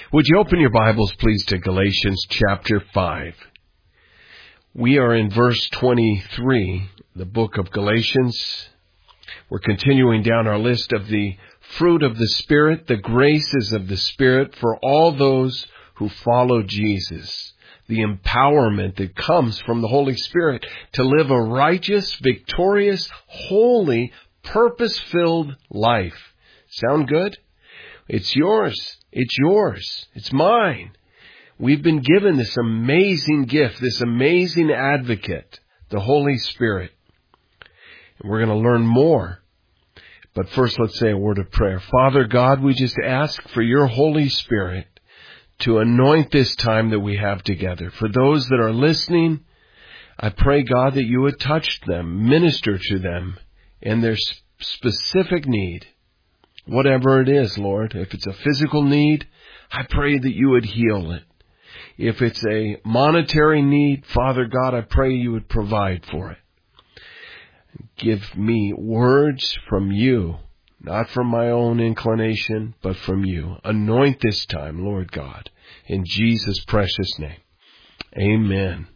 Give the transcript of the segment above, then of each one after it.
Would you open your Bibles, please, to Galatians chapter 5. We are in verse 23, the book of Galatians. We're continuing down our list of the fruit of the Spirit, the graces of the Spirit for all those who follow Jesus. The empowerment that comes from the Holy Spirit to live a righteous, victorious, holy, purpose-filled life. Sound good? It's yours. It's yours. It's mine. We've been given this amazing gift, this amazing advocate, the Holy Spirit. And we're going to learn more. But first, let's say a word of prayer. Father God, we just ask for your Holy Spirit to anoint this time that we have together. For those that are listening, I pray, God, that you would touch them, minister to them in their specific need. Whatever it is, Lord, if it's a physical need, I pray that you would heal it. If it's a monetary need, Father God, I pray you would provide for it. Give me words from you, not from my own inclination, but from you. Anoint this time, Lord God, in Jesus' precious name. Amen.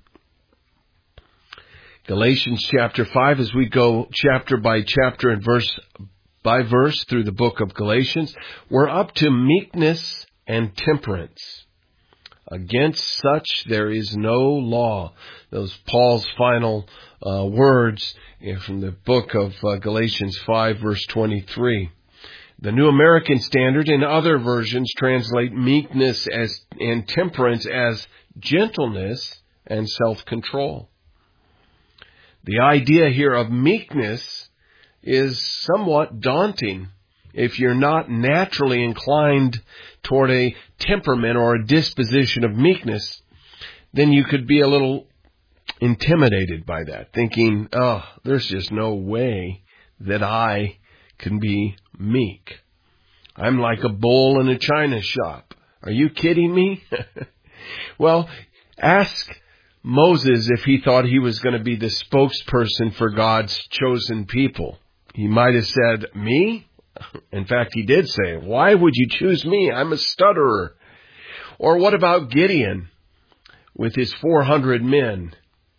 Galatians chapter 5, as we go chapter by chapter and verse by verse through the book of Galatians, we're up to meekness and temperance. Against such there is no law. Those Paul's final words from the book of Galatians 5 verse 23. The New American Standard and other versions translate meekness and temperance as gentleness and self-control. The idea here of meekness is somewhat daunting if you're not naturally inclined toward a temperament or a disposition of meekness. Then you could be a little intimidated by that, thinking, oh, there's just no way that I can be meek. I'm like a bull in a china shop. Are you kidding me? Well, ask Moses if he thought he was going to be the spokesperson for God's chosen people. He might have said, me? In fact, he did say, why would you choose me? I'm a stutterer. Or what about Gideon with his 400 men?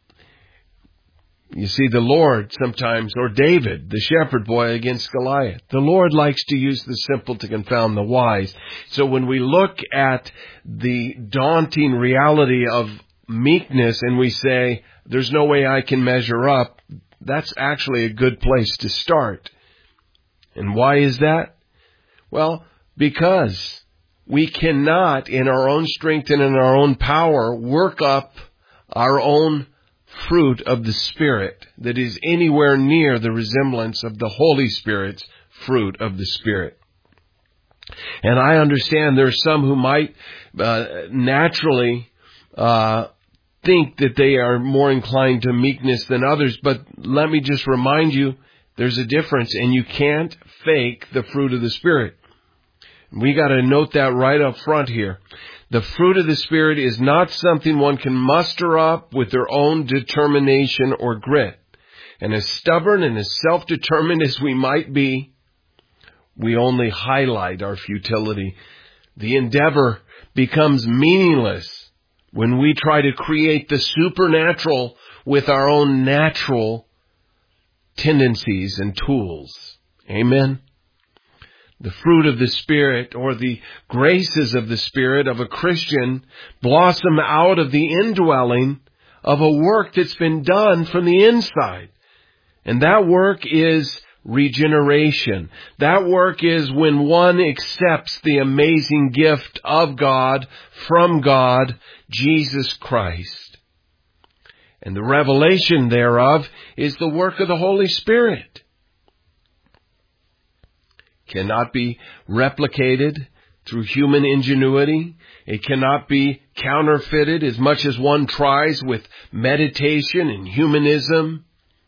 You see, the Lord sometimes, or David, the shepherd boy against Goliath. The Lord likes to use the simple to confound the wise. So when we look at the daunting reality of meekness and we say, there's no way I can measure up, that's actually a good place to start. And why is that? Well, because we cannot, in our own strength and in our own power, work up our own fruit of the Spirit that is anywhere near the resemblance of the Holy Spirit's fruit of the Spirit. And I understand there's some who might naturally think that they are more inclined to meekness than others, but let me just remind you, there's a difference, and you can't fake the fruit of the Spirit. We got to note that right up front here. The fruit of the Spirit is not something one can muster up with their own determination or grit. And as stubborn and as self-determined as we might be, we only highlight our futility. The endeavor becomes meaningless when we try to create the supernatural with our own natural tendencies and tools. Amen. The fruit of the Spirit, or the graces of the Spirit of a Christian, blossom out of the indwelling of a work that's been done from the inside. And that work is regeneration. That work is when one accepts the amazing gift of God, from God, Jesus Christ. And the revelation thereof is the work of the Holy Spirit. Cannot be replicated through human ingenuity. It cannot be counterfeited as much as one tries with meditation and humanism.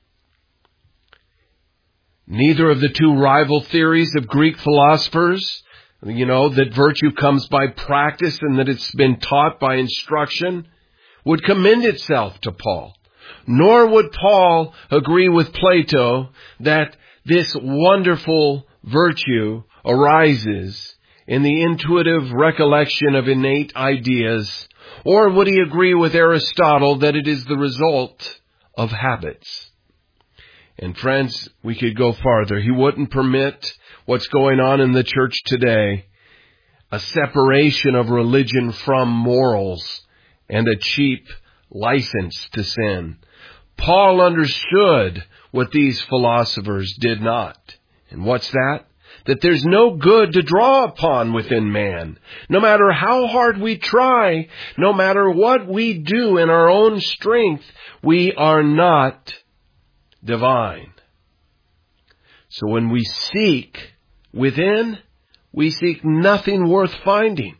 Neither of the two rival theories of Greek philosophers, that virtue comes by practice and that it's been taught by instruction, would commend itself to Paul. Nor would Paul agree with Plato that this wonderful virtue arises in the intuitive recollection of innate ideas? Or would he agree with Aristotle that it is the result of habits? And friends, we could go farther. He wouldn't permit what's going on in the church today, a separation of religion from morals and a cheap license to sin. Paul understood what these philosophers did not. And what's that? That there's no good to draw upon within man. No matter how hard we try, no matter what we do in our own strength, we are not divine. So when we seek within, we seek nothing worth finding.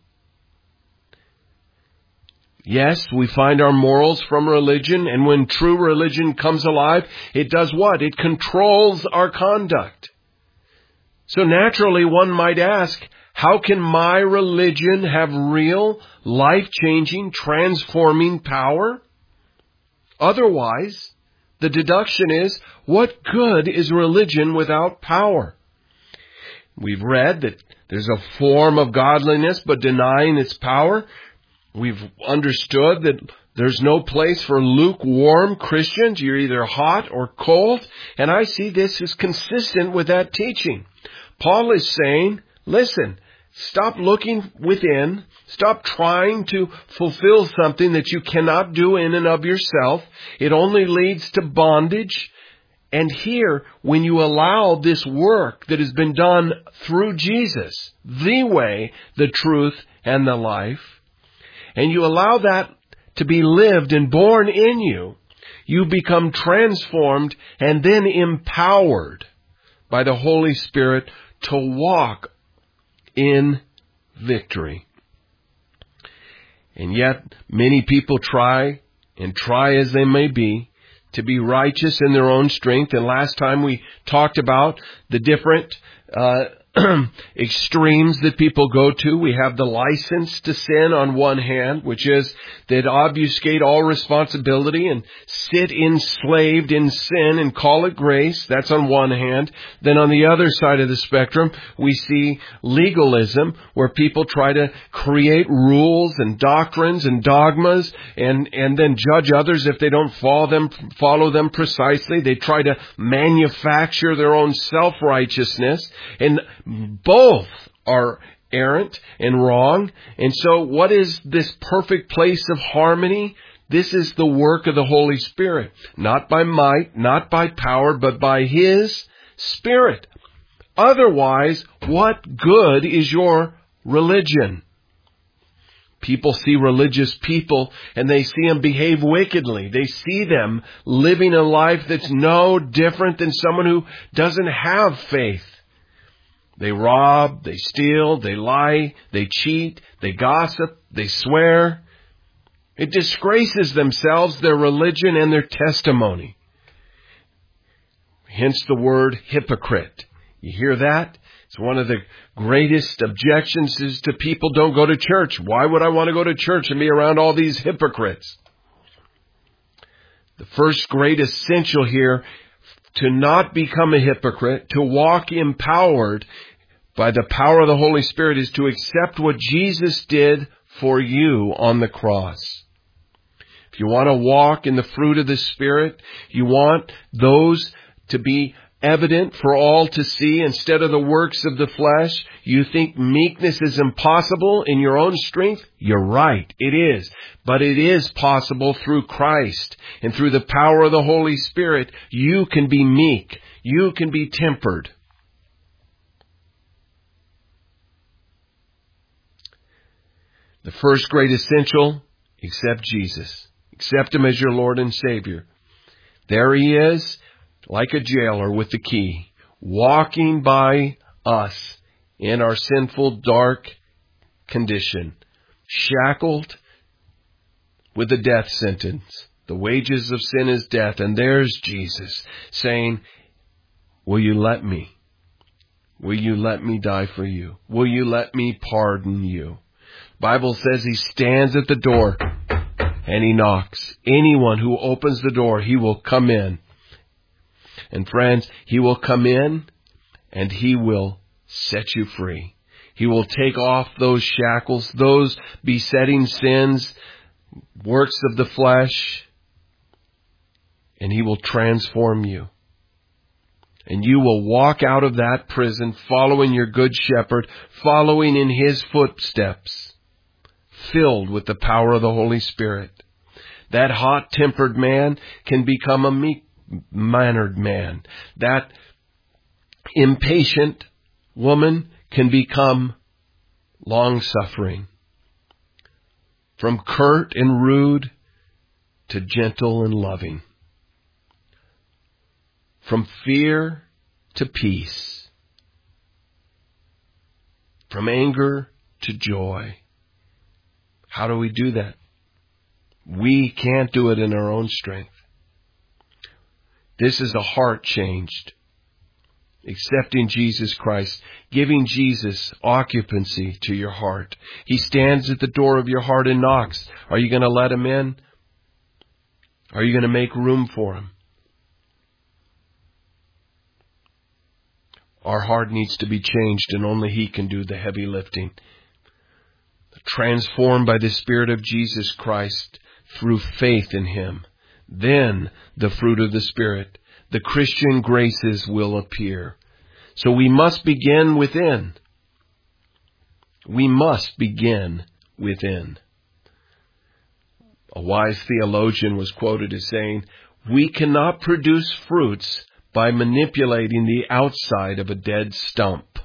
Yes, we find our morals from religion, and when true religion comes alive, it does what? It controls our conduct. So naturally, one might ask, how can my religion have real, life-changing, transforming power? Otherwise, the deduction is, what good is religion without power? We've read that there's a form of godliness, but denying its power. We've understood that there's no place for lukewarm Christians. You're either hot or cold. And I see this as consistent with that teaching. Paul is saying, listen, stop looking within. Stop trying to fulfill something that you cannot do in and of yourself. It only leads to bondage. And here, when you allow this work that has been done through Jesus, the way, the truth, and the life, and you allow that to be lived and born in you, you become transformed and then empowered by the Holy Spirit to walk in victory. And yet, many people try as they may be, to be righteous in their own strength. And last time we talked about the different extremes that people go to. We have the license to sin on one hand, which is that obfuscate all responsibility and sit enslaved in sin and call it grace. That's on one hand. Then on the other side of the spectrum, we see legalism, where people try to create rules and doctrines and dogmas and then judge others if they don't follow them precisely. They try to manufacture their own self-righteousness, and both are errant and wrong. And so what is this perfect place of harmony? This is the work of the Holy Spirit. Not by might, not by power, but by His Spirit. Otherwise, what good is your religion? People see religious people and they see them behave wickedly. They see them living a life that's no different than someone who doesn't have faith. They rob, they steal, they lie, they cheat, they gossip, they swear. It disgraces themselves, their religion, and their testimony. Hence the word hypocrite. You hear that? It's one of the greatest objections is to people don't go to church. Why would I want to go to church and be around all these hypocrites? The first great essential here, to not become a hypocrite, to walk empowered by the power of the Holy Spirit, is to accept what Jesus did for you on the cross. If you want to walk in the fruit of the Spirit, you want those to be evident for all to see instead of the works of the flesh. You think meekness is impossible in your own strength? You're right, it is. But it is possible through Christ and through the power of the Holy Spirit. You can be meek. You can be tempered. The first great essential, accept Jesus. Accept Him as your Lord and Savior. There He is, like a jailer with the key, walking by us in our sinful, dark condition, shackled with a death sentence. The wages of sin is death. And there's Jesus saying, will you let me? Will you let me die for you? Will you let me pardon you? The Bible says He stands at the door and He knocks. Anyone who opens the door, He will come in. And friends, He will come in and He will set you free. He will take off those shackles, those besetting sins, works of the flesh, and He will transform you. And you will walk out of that prison following your good shepherd, following in His footsteps, filled with the power of the Holy Spirit. That hot-tempered man can become a meek-mannered man. That impatient woman can become long-suffering. From curt and rude to gentle and loving. From fear to peace. From anger to joy. How do we do that? We can't do it in our own strength. This is a heart changed. Accepting Jesus Christ, giving Jesus occupancy to your heart. He stands at the door of your heart and knocks. Are you going to let Him in? Are you going to make room for Him? Our heart needs to be changed, and only He can do the heavy lifting. Transformed by the Spirit of Jesus Christ through faith in Him. Then the fruit of the Spirit, the Christian graces, will appear. So we must begin within. We must begin within. A wise theologian was quoted as saying, "We cannot produce fruits by manipulating the outside of a dead stump."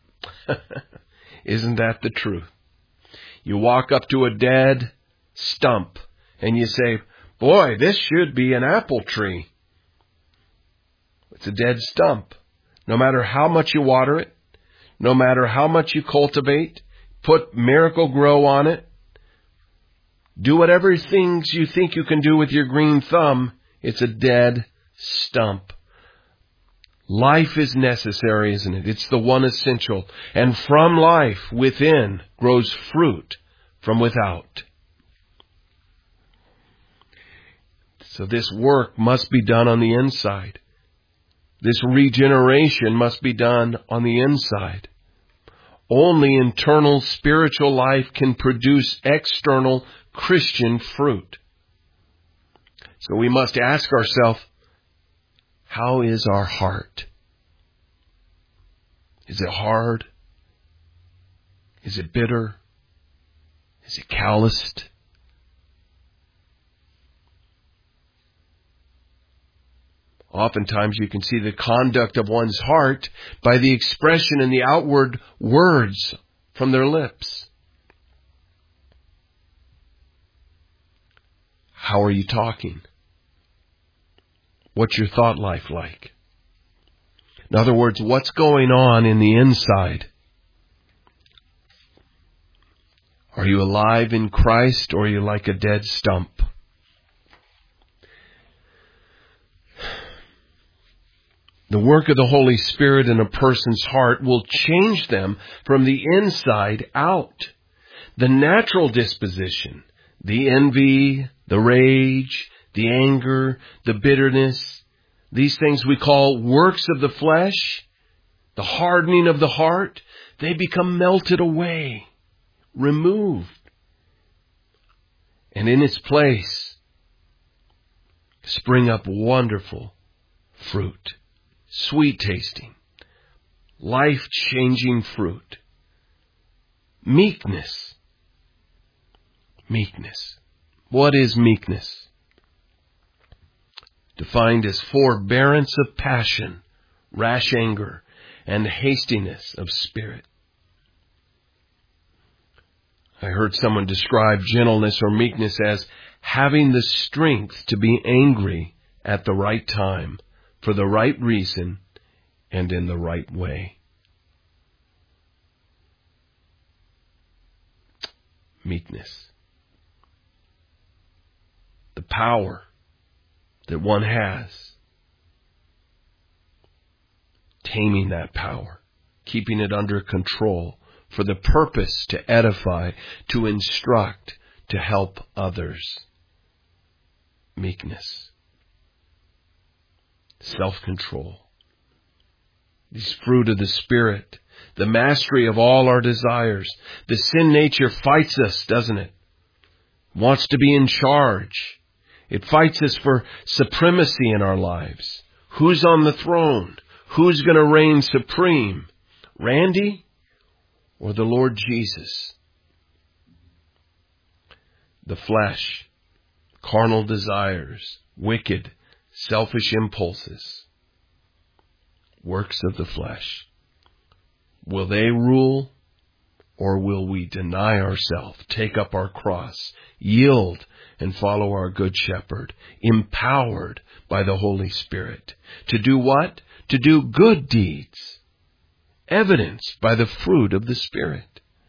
Isn't that the truth? You walk up to a dead stump and you say, "Boy, this should be an apple tree." It's a dead stump. No matter how much you water it, no matter how much you cultivate, put Miracle-Gro on it, do whatever things you think you can do with your green thumb, it's a dead stump. Life is necessary, isn't it? It's the one essential. And from life within grows fruit from without. So this work must be done on the inside. This regeneration must be done on the inside. Only internal spiritual life can produce external Christian fruit. So we must ask ourselves, how is our heart? Is it hard? Is it bitter? Is it calloused? Oftentimes you can see the conduct of one's heart by the expression and the outward words from their lips. How are you talking? What's your thought life like? In other words, what's going on in the inside? Are you alive in Christ, or are you like a dead stump? The work of the Holy Spirit in a person's heart will change them from the inside out. The natural disposition, the envy, the rage, the anger, the bitterness, these things we call works of the flesh, the hardening of the heart, they become melted away, removed. And in its place, spring up wonderful fruit, sweet tasting, life-changing fruit. Meekness. Meekness. What is meekness? Defined as forbearance of passion, rash anger, and hastiness of spirit. I heard someone describe gentleness or meekness as having the strength to be angry at the right time, for the right reason, and in the right way. Meekness. The power that one has. Taming that power. Keeping it under control for the purpose to edify, to instruct, to help others. Meekness. Self-control. These fruit of the Spirit, the mastery of all our desires. The sin nature fights us, doesn't it? Wants to be in charge. It fights us for supremacy in our lives. Who's on the throne? Who's going to reign supreme? Randy or the Lord Jesus? The flesh, carnal desires, wicked, selfish impulses, works of the flesh. Will they rule, or will we deny ourselves, take up our cross, yield, and follow our good shepherd, empowered by the Holy Spirit? To do what? To do good deeds, evidenced by the fruit of the Spirit.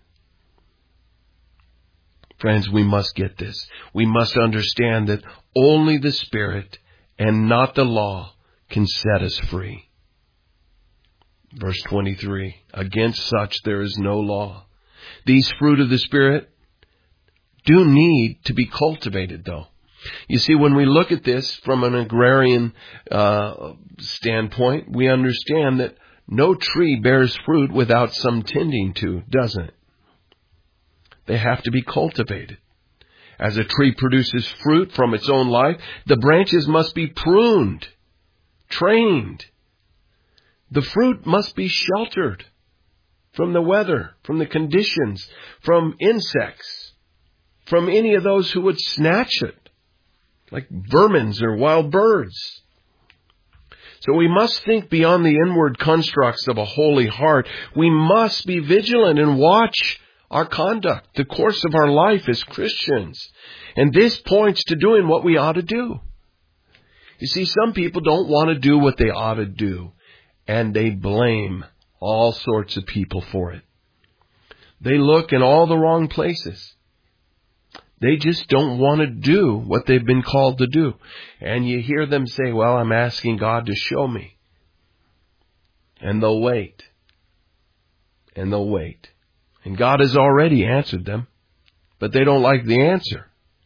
Friends, we must get this. We must understand that only the Spirit and not the law can set us free. Verse 23, against such there is no law. These fruit of the Spirit do need to be cultivated, though. You see, when we look at this from an agrarian standpoint, we understand that no tree bears fruit without some tending to, doesn't it? They have to be cultivated. As a tree produces fruit from its own life, the branches must be pruned, trained. The fruit must be sheltered from the weather, from the conditions, from insects, from any of those who would snatch it, like vermins or wild birds. So we must think beyond the inward constructs of a holy heart. We must be vigilant and watch our conduct, the course of our life as Christians. And this points to doing what we ought to do. You see, some people don't want to do what they ought to do, and they blame all sorts of people for it. They look in all the wrong places. They just don't want to do what they've been called to do. And you hear them say, well, I'm asking God to show me. And they'll wait. And they'll wait. And God has already answered them, but they don't like the answer.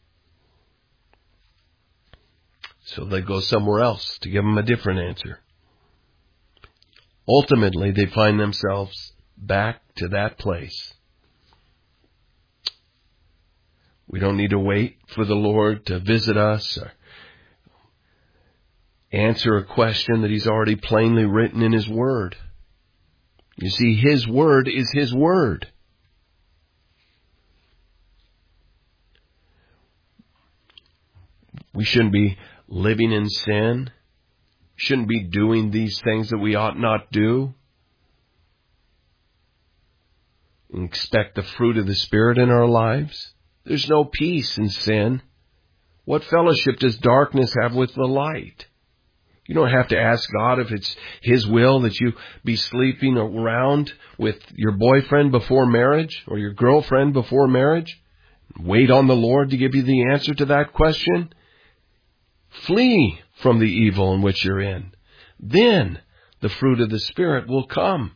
So they go somewhere else to give them a different answer. Ultimately, they find themselves back to that place. We don't need to wait for the Lord to visit us or answer a question that He's already plainly written in His Word. You see, His Word is His Word. We shouldn't be living in sin. Shouldn't be doing these things that we ought not do. And expect the fruit of the Spirit in our lives. There's no peace in sin. What fellowship does darkness have with the light? You don't have to ask God if it's His will that you be sleeping around with your boyfriend before marriage or your girlfriend before marriage. Wait on the Lord to give you the answer to that question. Flee from the evil in which you're in. Then the fruit of the Spirit will come.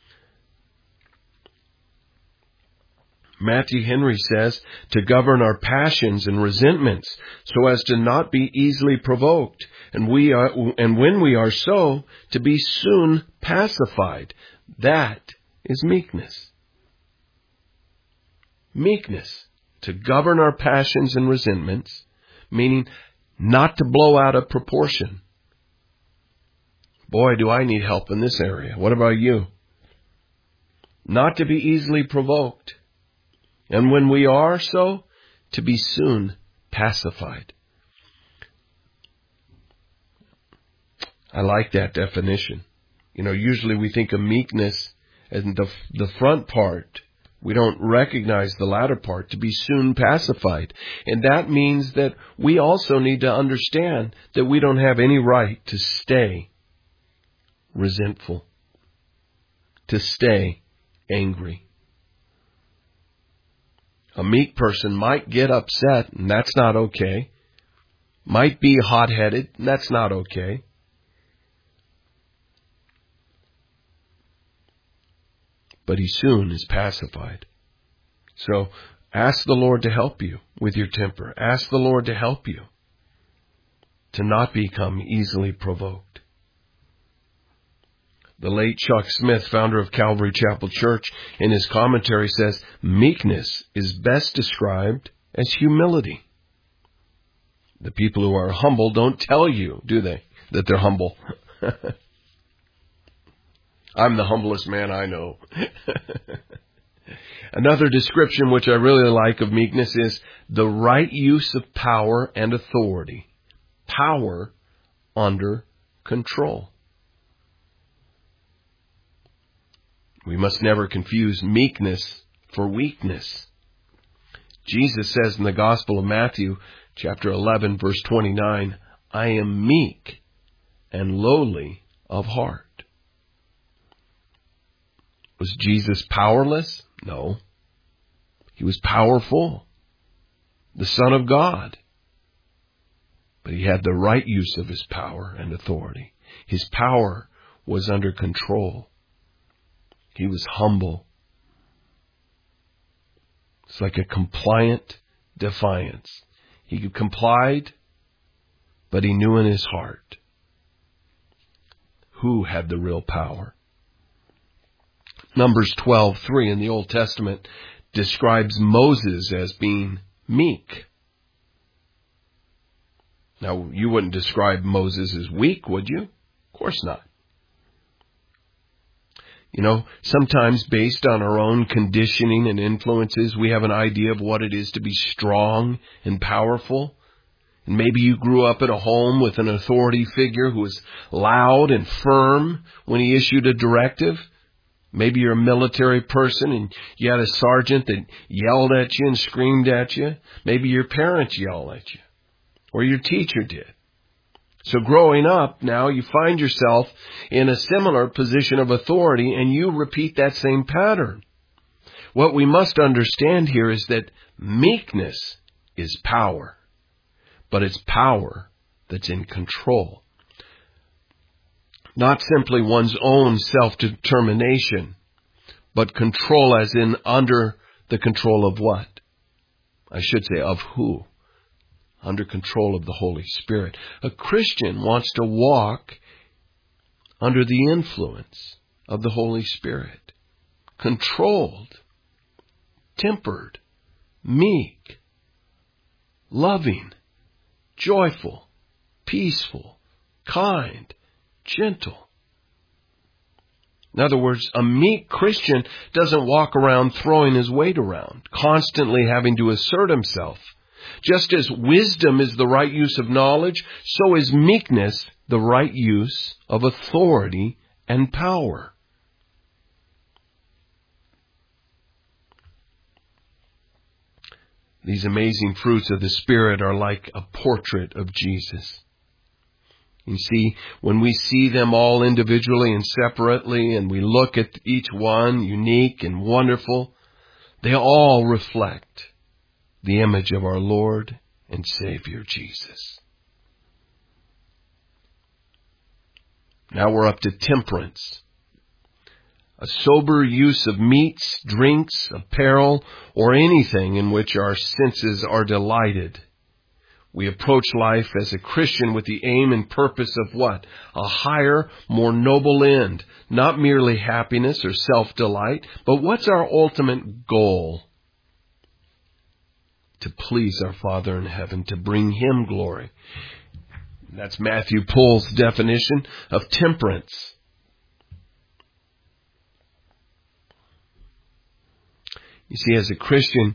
Matthew Henry says to govern our passions and resentments so as to not be easily provoked, and when we are so, to be soon pacified. That is meekness. Meekness, to govern our passions and resentments, meaning not to blow out of proportion. Boy, do I need help in this area. What about you? Not to be easily provoked. And when we are so, to be soon pacified. I like that definition. You know, usually we think of meekness as the front part. We don't recognize the latter part, to be soon pacified. And that means that we also need to understand that we don't have any right to stay resentful, to stay angry. A meek person might get upset, and that's not okay. Might be hot-headed, and that's not okay. But he soon is pacified. So ask the Lord to help you with your temper. Ask the Lord to help you to not become easily provoked. The late Chuck Smith, founder of Calvary Chapel Church, in his commentary says, meekness is best described as humility. The people who are humble don't tell you, do they, that they're humble? I'm the humblest man I know. Another description which I really like of meekness is the right use of power and authority. Power under control. We must never confuse meekness for weakness. Jesus says in the Gospel of Matthew, chapter 11, verse 29, I am meek and lowly of heart. Was Jesus powerless? No. He was powerful. The Son of God. But he had the right use of his power and authority. His power was under control. He was humble. It's like a compliant defiance. He complied, but he knew in his heart who had the real power. Numbers 12:3 in the Old Testament describes Moses as being meek. Now, you wouldn't describe Moses as weak, would you? Of course not. You know, sometimes based on our own conditioning and influences, we have an idea of what it is to be strong and powerful. And maybe you grew up in a home with an authority figure who was loud and firm when he issued a directive. Maybe you're a military person and you had a sergeant that yelled at you and screamed at you. Maybe your parents yelled at you, or your teacher did. So growing up, now you find yourself in a similar position of authority and you repeat that same pattern. What we must understand here is that meekness is power, but it's power that's in control. Not simply one's own self-determination, but control as in under the control of what? I should say of who? Under control of the Holy Spirit. A Christian wants to walk under the influence of the Holy Spirit. Controlled, tempered, meek, loving, joyful, peaceful, kind, gentle. In other words, a meek Christian doesn't walk around throwing his weight around, constantly having to assert himself. Just as wisdom is the right use of knowledge, so is meekness the right use of authority and power. These amazing fruits of the Spirit are like a portrait of Jesus. You see, when we see them all individually and separately, and we look at each one unique and wonderful, they all reflect the image of our Lord and Savior Jesus. Now we're up to temperance. A sober use of meats, drinks, apparel, or anything in which our senses are delighted. We approach life as a Christian with the aim and purpose of what? A higher, more noble end. Not merely happiness or self-delight, but what's our ultimate goal? To please our Father in heaven, to bring Him glory. That's Matthew Pohl's definition of temperance. You see, as a Christian,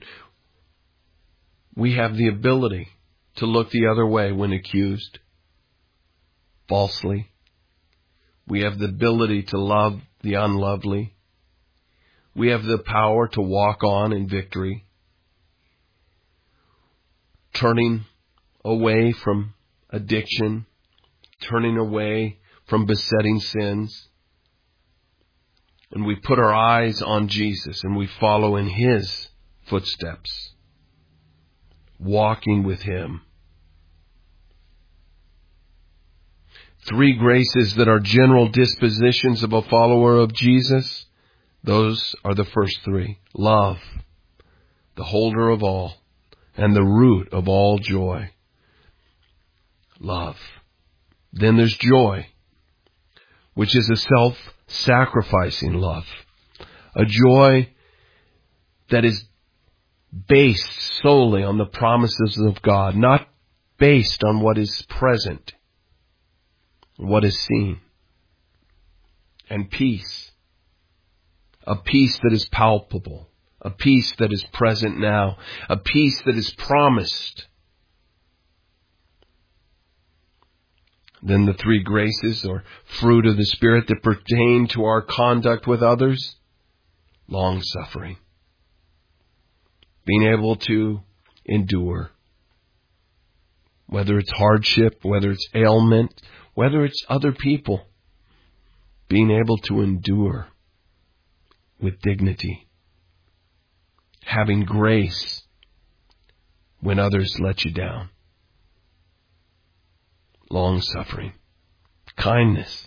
we have the ability to look the other way when accused falsely. We have the ability to love the unlovely. We have the power to walk on in victory, turning away from addiction, turning away from besetting sins. And we put our eyes on Jesus and we follow in His footsteps, walking with Him. 3 graces that are general dispositions of a follower of Jesus. Those are the first 3. Love, the holder of all, and the root of all joy. Love. Then there's joy, which is a sacrificing love. A joy that is based solely on the promises of God, not based on what is present, what is seen. And peace. A peace that is palpable. A peace that is present now. A peace that is promised. Then the three graces or fruit of the Spirit that pertain to our conduct with others. Long-suffering. Being able to endure. Whether it's hardship, whether it's ailment, whether it's other people. Being able to endure with dignity. Having grace when others let you down. Long-suffering. Kindness.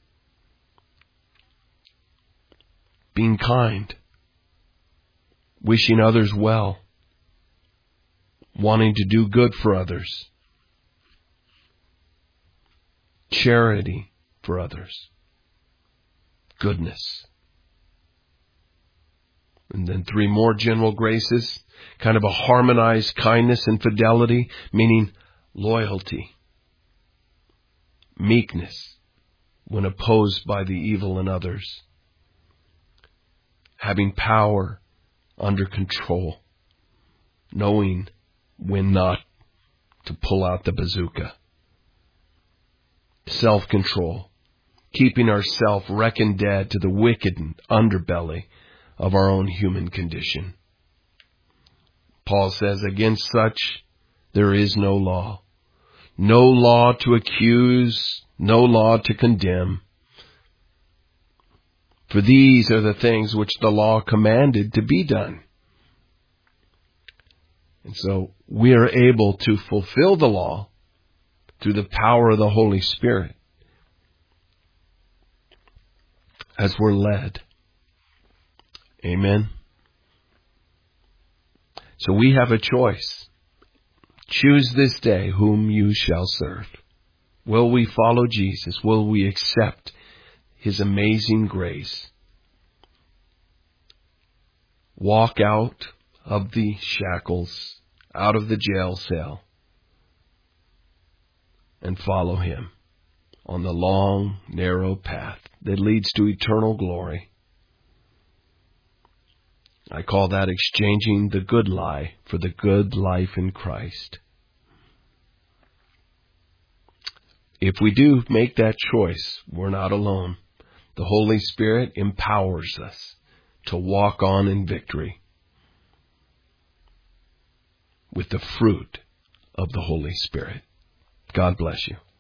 Being kind. Wishing others well. Wanting to do good for others. Charity for others. Goodness. And then three more general graces, kind of a harmonized kindness and fidelity, meaning loyalty, meekness when opposed by the evil in others, having power under control, knowing when not to pull out the bazooka, self-control, keeping ourselves reckoned dead to the wicked underbelly of our own human condition. Paul says, against such there is no law. No law to accuse, no law to condemn. For these are the things which the law commanded to be done. And so we are able to fulfill the law through the power of the Holy Spirit as we're led. Amen. So we have a choice. Choose this day whom you shall serve. Will we follow Jesus? Will we accept His amazing grace? Walk out of the shackles, out of the jail cell, and follow Him on the long, narrow path that leads to eternal glory. I call that exchanging the good lie for the good life in Christ. If we do make that choice, we're not alone. The Holy Spirit empowers us to walk on in victory with the fruit of the Holy Spirit. God bless you.